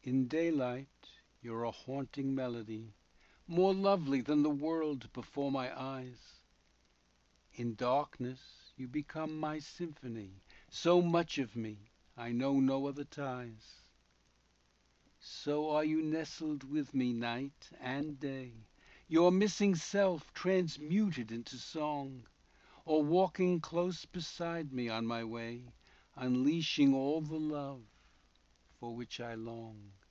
In daylight you're a haunting melody, more lovely than the world before my eyes. In darkness you become my symphony, so much of me I know no other ties. So are you nestled with me night and day, your missing self transmuted into song, or walking close beside me on my way, unleashing all the love for which I long.